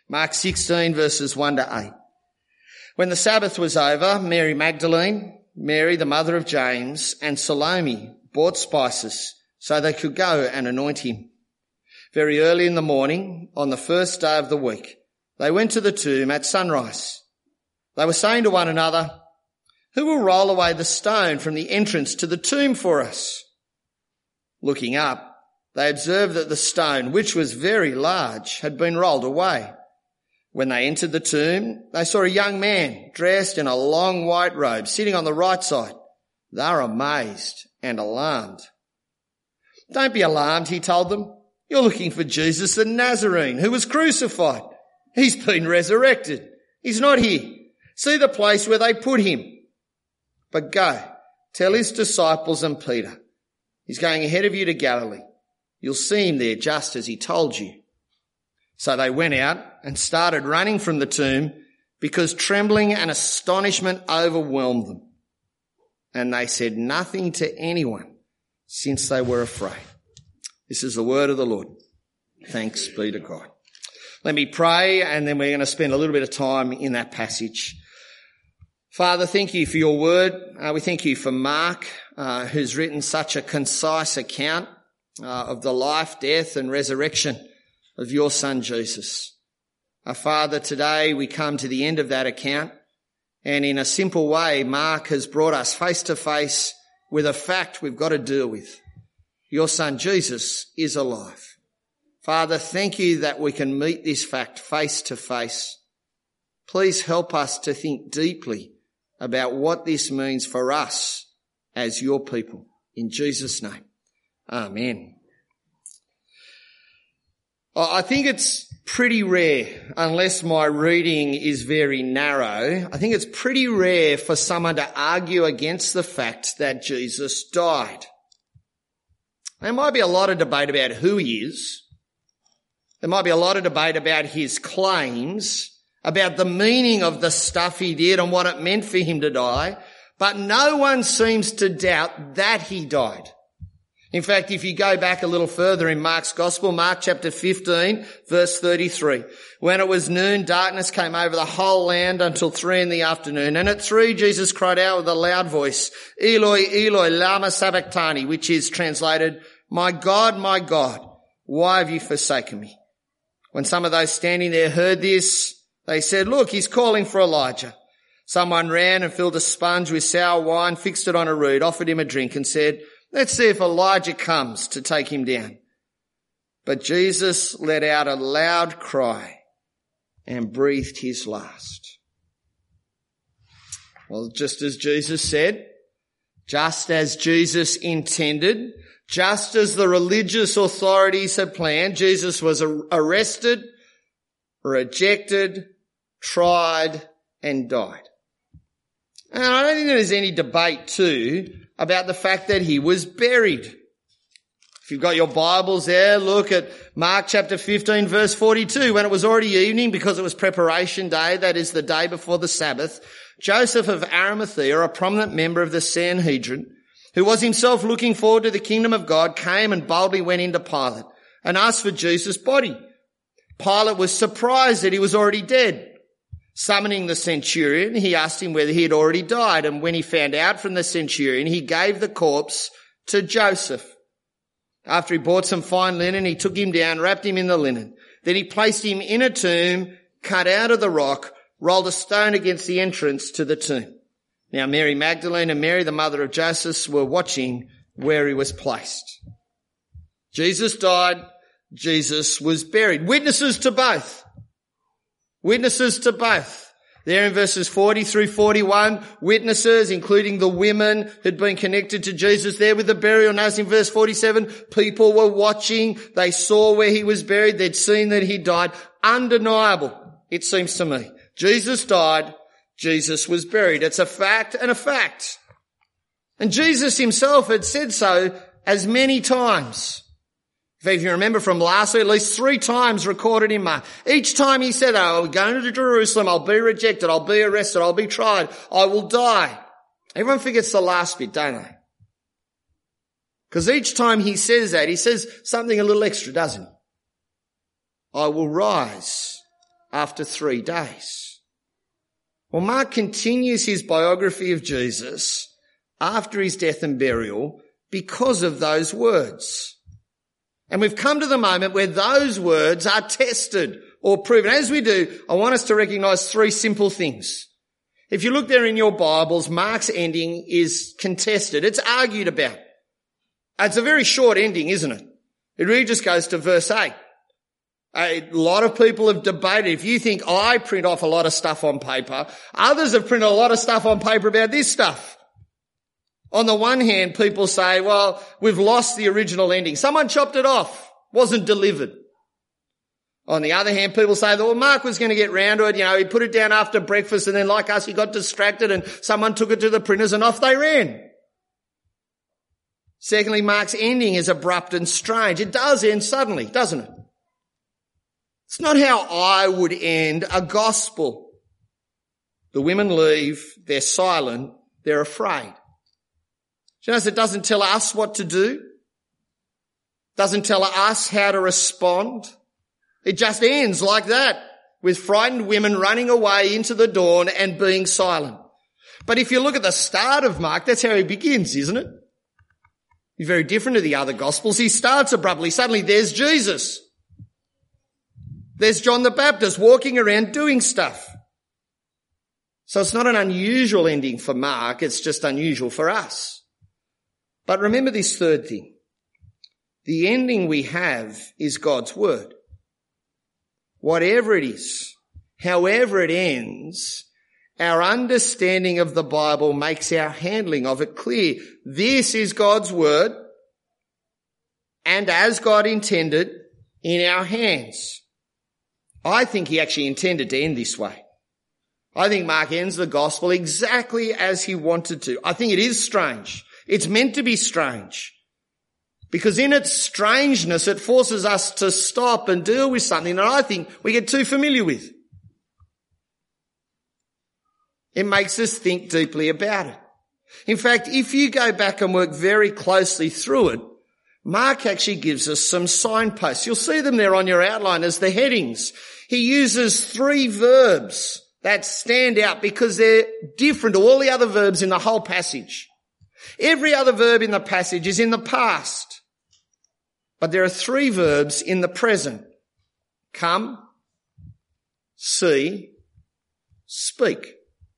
Mark 16 verses 1 to 8. When the Sabbath was over, Mary Magdalene, Mary the mother of James, and Salome bought spices so they could go and anoint him. Very early in the morning, on the first day of the week, they went to the tomb at sunrise. They were saying to one another, "Who will roll away the stone from the entrance to the tomb for us?" Looking up, they observed that the stone, which was very large, had been rolled away. When they entered the tomb, they saw a young man dressed in a long white robe sitting on the right side. They were amazed and alarmed. "Don't be alarmed," he told them. "You're looking for Jesus the Nazarene, who was crucified. He's been resurrected. He's not here. See the place where they put him. But go, tell his disciples and Peter, he's going ahead of you to Galilee. You'll see him there just as he told you." So they went out and started running from the tomb because trembling and astonishment overwhelmed them. And they said nothing to anyone since they were afraid. This is the word of the Lord. Thanks be to God. Let me pray, and then we're going to spend a little bit of time in that passage. Father, thank you for your word. We thank you for Mark, who's written such a concise account of the life, death and resurrection of your son Jesus. Father, today we come to the end of that account, and in a simple way, Mark has brought us face to face with a fact we've got to deal with. Your son Jesus is alive. Father, thank you that we can meet this fact face to face. Please help us to think deeply about what this means for us as your people. In Jesus' name, amen. I think it's pretty rare, unless my reading is very narrow, I think it's pretty rare for someone to argue against the fact that Jesus died. There might be a lot of debate about who he is. There might be a lot of debate about his claims, about the meaning of the stuff he did and what it meant for him to die, but no one seems to doubt that he died. In fact, if you go back a little further in Mark's Gospel, Mark chapter 15, verse 33, when it was noon, darkness came over the whole land until 3 p.m. And at 3, Jesus cried out with a loud voice, "Eloi, Eloi, lama sabachthani," which is translated, my God, why have you forsaken me?" When some of those standing there heard this, they said, "Look, he's calling for Elijah." Someone ran and filled a sponge with sour wine, fixed it on a reed, offered him a drink and said, "Let's see if Elijah comes to take him down." But Jesus let out a loud cry and breathed his last. Well, just as Jesus said, just as Jesus intended, just as the religious authorities had planned, Jesus was arrested, rejected, tried, and died. And I don't think there's any debate too about the fact that he was buried. If you've got your Bibles there, look at Mark chapter 15 verse 42. When it was already evening, because it was preparation day, that is the day before the Sabbath, Joseph of Arimathea, a prominent member of the Sanhedrin, who was himself looking forward to the kingdom of God, came and boldly went into Pilate and asked for Jesus' body. Pilate was surprised that he was already dead. Summoning the centurion, he asked him whether he had already died, and when he found out from the centurion, he gave the corpse to Joseph. After he bought some fine linen, he took him down, wrapped him in the linen. Then he placed him in a tomb cut out of the rock, rolled a stone against the entrance to the tomb. Now Mary Magdalene and Mary, the mother of Joseph, were watching where he was placed. Jesus died. Jesus was buried. Witnesses to both. Witnesses to both. There in verses 40 through 41, witnesses, including the women who'd been connected to Jesus there with the burial. Notice in verse 47, people were watching. They saw where he was buried. They'd seen that he died. Undeniable, it seems to me. Jesus died. Jesus was buried. It's a fact and a fact. And Jesus himself had said so as many times. If you remember from last week, at least 3 times recorded in Mark. Each time he said, "Oh, I'm going to Jerusalem. I'll be rejected. I'll be arrested. I'll be tried. I will die." Everyone forgets the last bit, don't they? Because each time he says that, he says something a little extra, doesn't he? I will rise after 3 days. Well, Mark continues his biography of Jesus after his death and burial because of those words. And we've come to the moment where those words are tested or proven. As we do, I want us to recognise 3 simple things. If you look there in your Bibles, Mark's ending is contested. It's argued about. It's a very short ending, isn't it? It really just goes to verse 8. A lot of people have debated. If you think I print off a lot of stuff on paper, others have printed a lot of stuff on paper about this stuff. On the one hand, people say, well, we've lost the original ending. Someone chopped it off. Wasn't delivered. On the other hand, people say, well, Mark was going to get round to it. He put it down after breakfast and then like us, he got distracted and someone took it to the printers and off they ran. Secondly, Mark's ending is abrupt and strange. It does end suddenly, doesn't it? It's not how I would end a gospel. The women leave, they're silent, they're afraid. Do you notice it doesn't tell us what to do? Doesn't tell us how to respond. It just ends like that, with frightened women running away into the dawn and being silent. But if you look at the start of Mark, that's how he begins, isn't it? He's very different to the other Gospels. He starts abruptly. Suddenly there's Jesus. There's John the Baptist walking around doing stuff. So it's not an unusual ending for Mark. It's just unusual for us. But remember this third thing. The ending we have is God's word. Whatever it is, however it ends, our understanding of the Bible makes our handling of it clear. This is God's word, and as God intended, in our hands. I think he actually intended to end this way. I think Mark ends the gospel exactly as he wanted to. I think it is strange. It's meant to be strange. Because in its strangeness, it forces us to stop and deal with something that I think we get too familiar with. It makes us think deeply about it. In fact, if you go back and work very closely through it, Mark actually gives us some signposts. You'll see them there on your outline as the headings. He uses 3 verbs that stand out because they're different to all the other verbs in the whole passage. Every other verb in the passage is in the past. But there are 3 verbs in the present. Come, see, speak.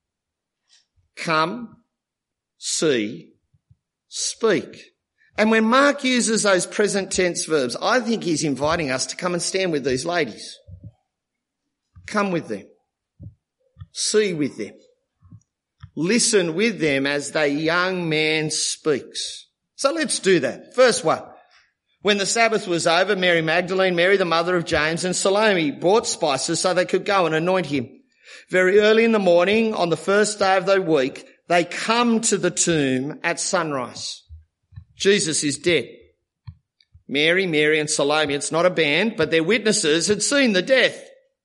Come, see, speak. And when Mark uses those present tense verbs, I think he's inviting us to come and stand with these ladies. Come with them. See with them. Listen with them as the young man speaks. So let's do that. First one. When the Sabbath was over, Mary Magdalene, Mary the mother of James, and Salome bought spices so they could go and anoint him. Very early in the morning, on the first day of the week, they come to the tomb at sunrise. Jesus is dead. Mary, and Salome, it's not a band, but their witnesses had seen the death.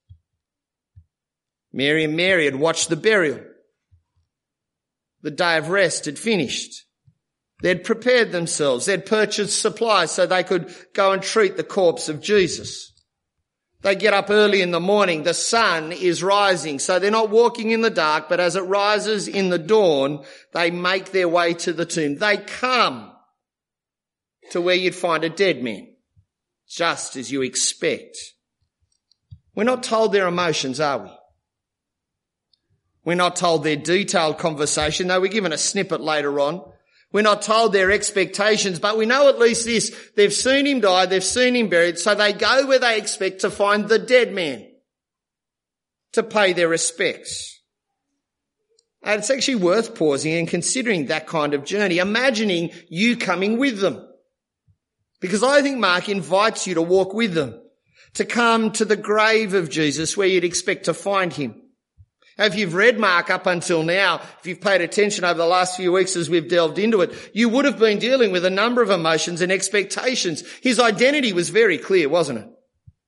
Mary and Mary had watched the burial. The day of rest had finished. They'd prepared themselves. They'd purchased supplies so they could go and treat the corpse of Jesus. They get up early in the morning. The sun is rising, so they're not walking in the dark, but as it rises in the dawn, they make their way to the tomb. They come to where you'd find a dead man, just as you expect. We're not told their emotions, are we? We're not told their detailed conversation, though we're given a snippet later on. We're not told their expectations, but we know at least this. They've seen him die, they've seen him buried, so they go where they expect to find the dead man to pay their respects. And it's actually worth pausing and considering that kind of journey, imagining you coming with them. Because I think Mark invites you to walk with them, to come to the grave of Jesus where you'd expect to find him. If you've read Mark up until now, if you've paid attention over the last few weeks as we've delved into it, you would have been dealing with a number of emotions and expectations. His identity was very clear, wasn't it?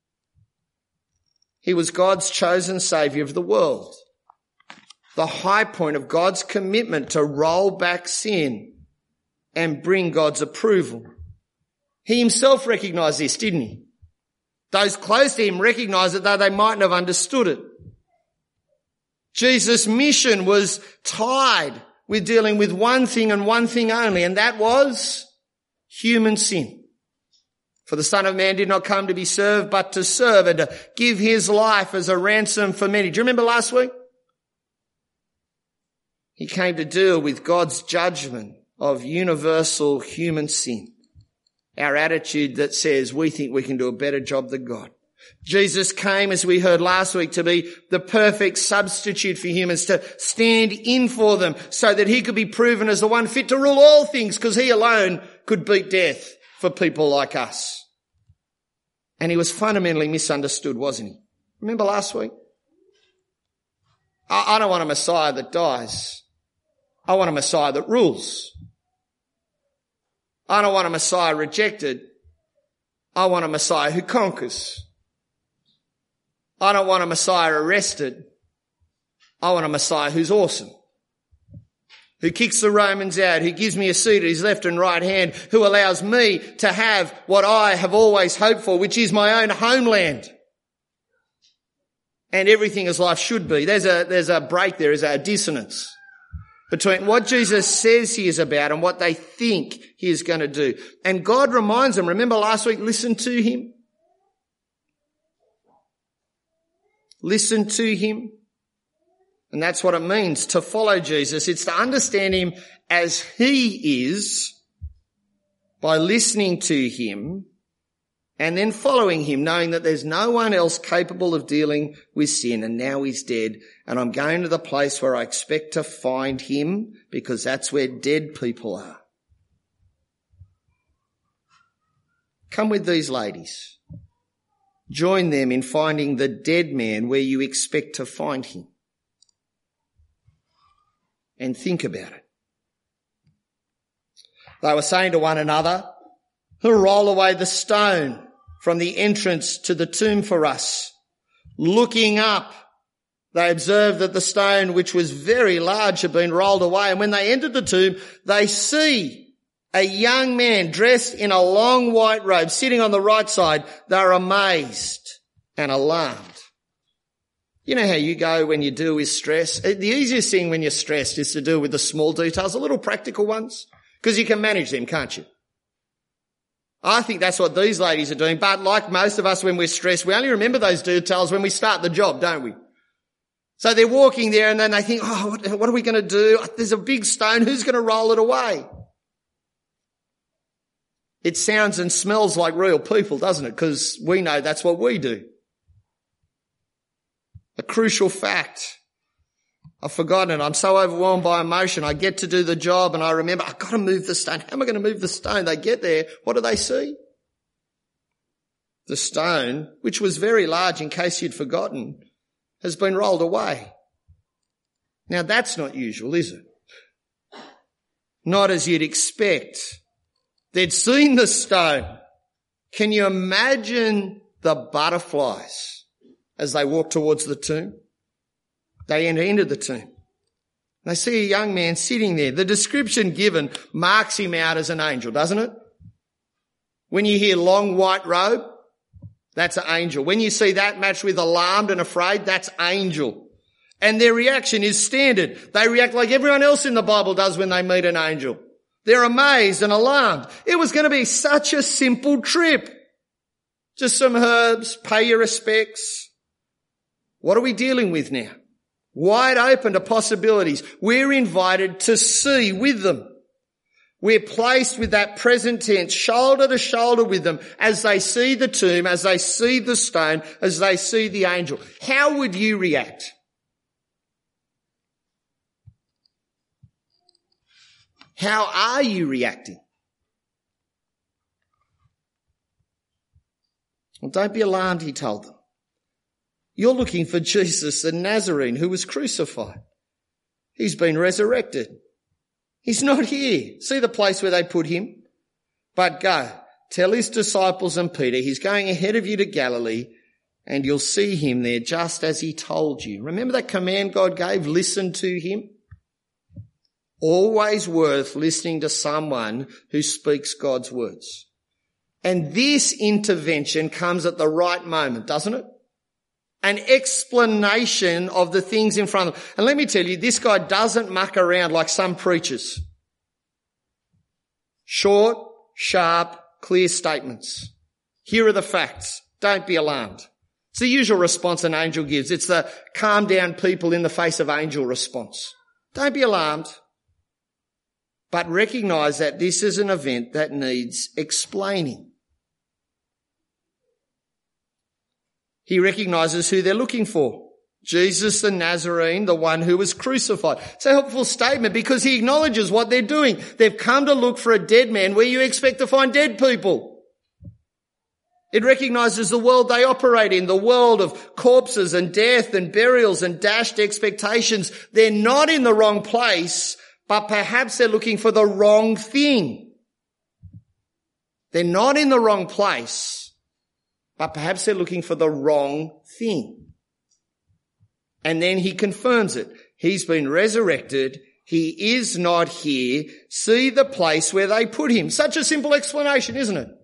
He was God's chosen saviour of the world. The high point of God's commitment to roll back sin and bring God's approval. He himself recognised this, didn't he? Those close to him recognised it, though they mightn't have understood it. Jesus' mission was tied with dealing with one thing and one thing only, and that was human sin. For the Son of Man did not come to be served, but to serve and to give his life as a ransom for many. Do you remember last week? He came to deal with God's judgment of universal human sin. Our attitude that says we think we can do a better job than God. Jesus came, as we heard last week, to be the perfect substitute for humans, to stand in for them so that he could be proven as the one fit to rule all things, because he alone could beat death for people like us. And he was fundamentally misunderstood, wasn't he? Remember last week? I don't want a Messiah that dies. I want a Messiah that rules. I don't want a Messiah rejected. I want a Messiah who conquers. I don't want a Messiah arrested. I want a Messiah who's awesome, who kicks the Romans out, who gives me a seat at his left and right hand, who allows me to have what I have always hoped for, which is my own homeland. And everything as life should be. There's a break there, there's a dissonance between what Jesus says he is about and what they think he is going to do. And God reminds them, remember last week, listen to him. Listen to him. And that's what it means to follow Jesus. It's to understand him as he is by listening to him and then following him, knowing that there's no one else capable of dealing with sin, and now he's dead. And I'm going to the place where I expect to find him, because that's where dead people are. Come with these ladies. Join them in finding the dead man where you expect to find him. And think about it. They were saying to one another, "Who'll roll away the stone from the entrance to the tomb for us?" Looking up, they observed that the stone, which was very large, had been rolled away. And when they entered the tomb, they see a young man dressed in a long white robe sitting on the right side. They're amazed and alarmed. You know how you go when you deal with stress? The easiest thing when you're stressed is to deal with the small details, the little practical ones, because you can manage them, can't you? I think that's what these ladies are doing. But like most of us when we're stressed, we only remember those details when we start the job, don't we? So they're walking there and then they think, what are we going to do? There's a big stone. Who's going to roll it away? It sounds and smells like real people, doesn't it? Because we know that's what we do. A crucial fact. I've forgotten it. I'm so overwhelmed by emotion. I get to do the job and I remember, I've got to move the stone. How am I going to move the stone? They get there. What do they see? The stone, which was very large in case you'd forgotten, has been rolled away. Now that's not usual, is it? Not as you'd expect. They'd seen the stone. Can you imagine the butterflies as they walk towards the tomb? They enter into the tomb. They see a young man sitting there. The description given marks him out as an angel, doesn't it? When you hear long white robe, that's an angel. When you see that matched with alarmed and afraid, that's angel. And their reaction is standard. They react like everyone else in the Bible does when they meet an angel. They're amazed and alarmed. It was going to be such a simple trip. Just some herbs, pay your respects. What are we dealing with now? Wide open to possibilities. We're invited to see with them. We're placed with that present tense, shoulder to shoulder with them as they see the tomb, as they see the stone, as they see the angel. How would you react? How are you reacting? Well, don't be alarmed, he told them. You're looking for Jesus the Nazarene who was crucified. He's been resurrected. He's not here. See the place where they put him? But go, tell his disciples and Peter, he's going ahead of you to Galilee, and you'll see him there just as he told you. Remember that command God gave? Listen to him. Always worth listening to someone who speaks God's words. And this intervention comes at the right moment, doesn't it? An explanation of the things in front of them. And let me tell you, this guy doesn't muck around like some preachers. Short, sharp, clear statements. Here are the facts. Don't be alarmed. It's the usual response an angel gives. It's the calm down people in the face of angel response. Don't be alarmed, but recognise that this is an event that needs explaining. He recognises who they're looking for. Jesus the Nazarene, the one who was crucified. It's a helpful statement because he acknowledges what they're doing. They've come to look for a dead man where you expect to find dead people. It recognises the world they operate in, the world of corpses and death and burials and dashed expectations. They're not in the wrong place, but perhaps they're looking for the wrong thing. They're not in the wrong place, but perhaps they're looking for the wrong thing. And then he confirms it. He's been resurrected. He is not here. See the place where they put him. Such a simple explanation, isn't it?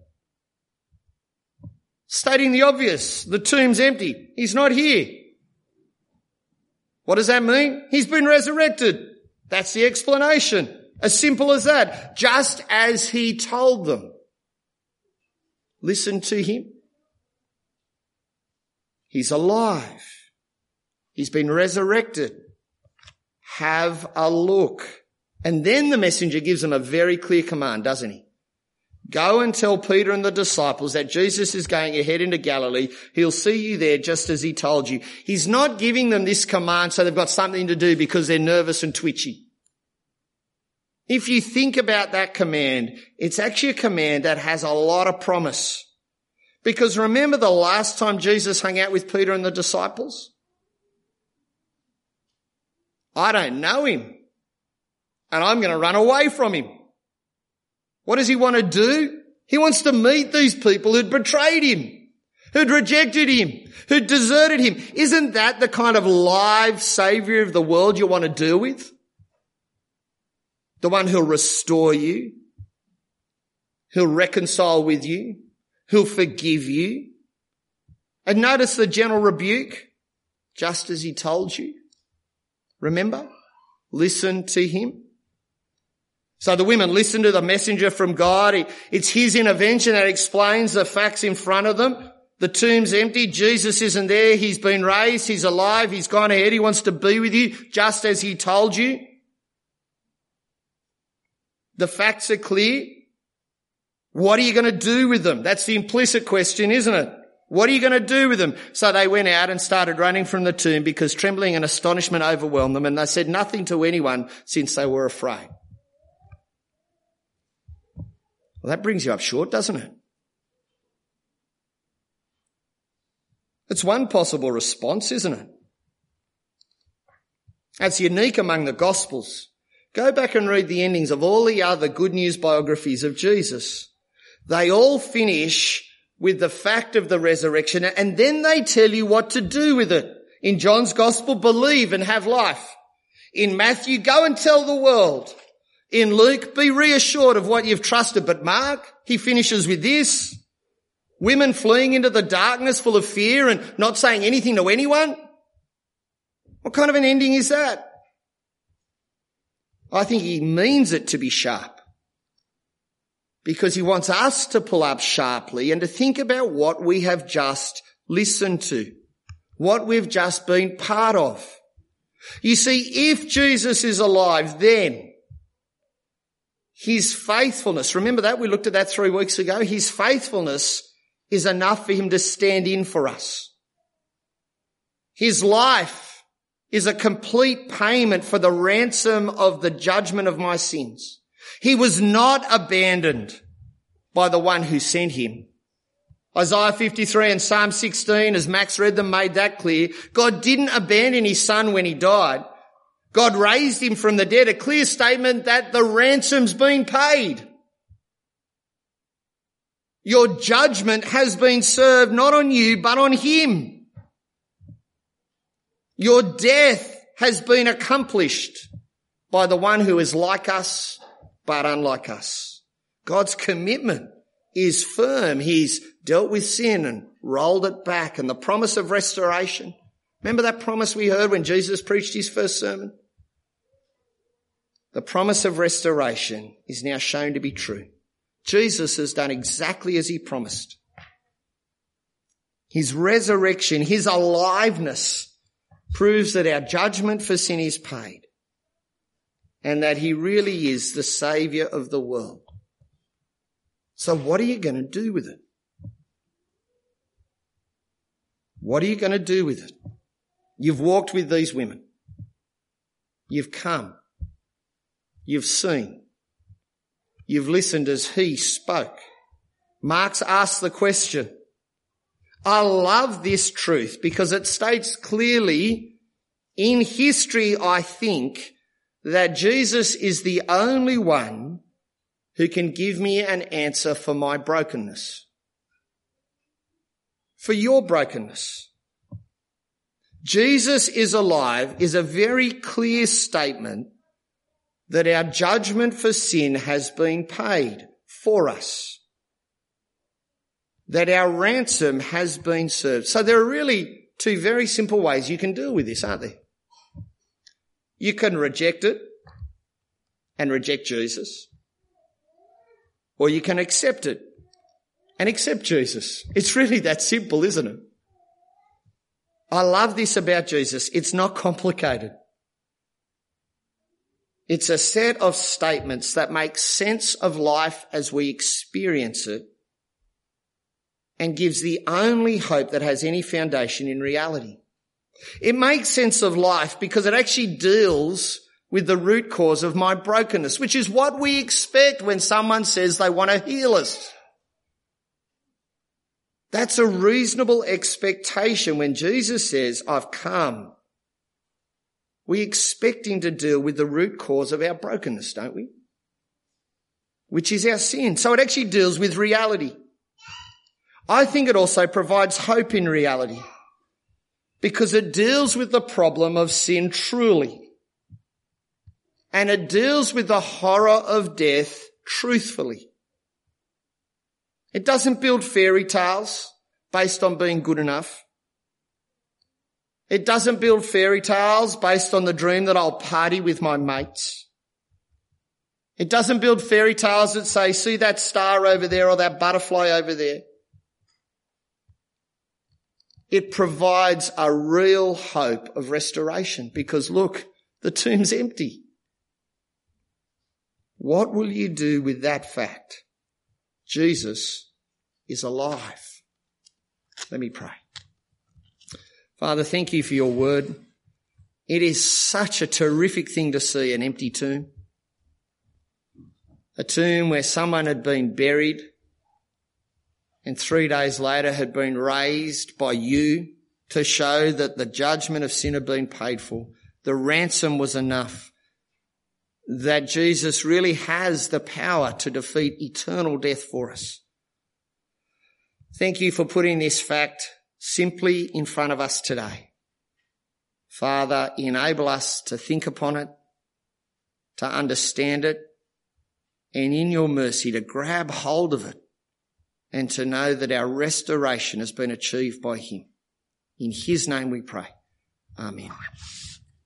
Stating the obvious. The tomb's empty. He's not here. What does that mean? He's been resurrected. That's the explanation. As simple as that. Just as he told them. Listen to him. He's alive. He's been resurrected. Have a look. And then the messenger gives them a very clear command, doesn't he? Go and tell Peter and the disciples that Jesus is going ahead into Galilee. He'll see you there just as he told you. He's not giving them this command so they've got something to do because they're nervous and twitchy. If you think about that command, it's actually a command that has a lot of promise. Because remember the last time Jesus hung out with Peter and the disciples? I don't know him, and I'm going to run away from him. What does he want to do? He wants to meet these people who'd betrayed him, who'd rejected him, who'd deserted him. Isn't that the kind of live saviour of the world you want to deal with? The one who'll restore you, who'll reconcile with you, who'll forgive you. And notice the gentle rebuke, just as he told you. Remember? Listen to him. So the women listen to the messenger from God. It's his intervention that explains the facts in front of them. The tomb's empty. Jesus isn't there. He's been raised. He's alive. He's gone ahead. He wants to be with you just as he told you. The facts are clear. What are you going to do with them? That's the implicit question, isn't it? What are you going to do with them? So they went out and started running from the tomb because trembling and astonishment overwhelmed them, and they said nothing to anyone since they were afraid. Well, that brings you up short, doesn't it? It's one possible response, isn't it? That's unique among the Gospels. Go back and read the endings of all the other good news biographies of Jesus. They all finish with the fact of the resurrection, and then they tell you what to do with it. In John's Gospel, believe and have life. In Matthew, go and tell the world. In Luke, be reassured of what you've trusted. But Mark, he finishes with this. Women fleeing into the darkness full of fear and not saying anything to anyone. What kind of an ending is that? I think he means it to be sharp. Because he wants us to pull up sharply and to think about what we have just listened to. What we've just been part of. You see, if Jesus is alive, then his faithfulness, remember that? We looked at that 3 weeks ago. His faithfulness is enough for him to stand in for us. His life is a complete payment for the ransom of the judgment of my sins. He was not abandoned by the one who sent him. Isaiah 53 and Psalm 16, as Max read them, made that clear. God didn't abandon his son when he died. God raised him from the dead, a clear statement that the ransom's been paid. Your judgment has been served not on you, but on him. Your death has been accomplished by the one who is like us, but unlike us. God's commitment is firm. He's dealt with sin and rolled it back, and the promise of restoration. Remember that promise we heard when Jesus preached his first sermon? The promise of restoration is now shown to be true. Jesus has done exactly as he promised. His resurrection, his aliveness proves that our judgment for sin is paid and that he really is the Saviour of the world. So what are you going to do with it? What are you going to do with it? You've walked with these women. You've come. You've seen. You've listened as he spoke. Mark's asked the question. I love this truth because it states clearly in history, I think, that Jesus is the only one who can give me an answer for my brokenness, for your brokenness. Jesus is alive is a very clear statement that our judgment for sin has been paid for us, that our ransom has been served. So there are really two very simple ways you can deal with this, aren't there? You can reject it and reject Jesus, or you can accept it and accept Jesus. It's really that simple, isn't it? I love this about Jesus. It's not complicated. It's a set of statements that make sense of life as we experience it and gives the only hope that has any foundation in reality. It makes sense of life because it actually deals with the root cause of my brokenness, which is what we expect when someone says they want to heal us. That's a reasonable expectation when Jesus says, I've come. We expect him to deal with the root cause of our brokenness, don't we? Which is our sin. So it actually deals with reality. I think it also provides hope in reality because it deals with the problem of sin truly. And it deals with the horror of death truthfully. It doesn't build fairy tales based on being good enough. It doesn't build fairy tales based on the dream that I'll party with my mates. It doesn't build fairy tales that say, see that star over there or that butterfly over there. It provides a real hope of restoration because look, the tomb's empty. What will you do with that fact? Jesus is alive. Let me pray. Father, thank you for your word. It is such a terrific thing to see an empty tomb. A tomb where someone had been buried and 3 days later had been raised by you to show that the judgment of sin had been paid for. The ransom was enough. That Jesus really has the power to defeat eternal death for us. Thank you for putting this fact simply in front of us today. Father, enable us to think upon it, to understand it, and in your mercy to grab hold of it and to know that our restoration has been achieved by him. In his name we pray. Amen.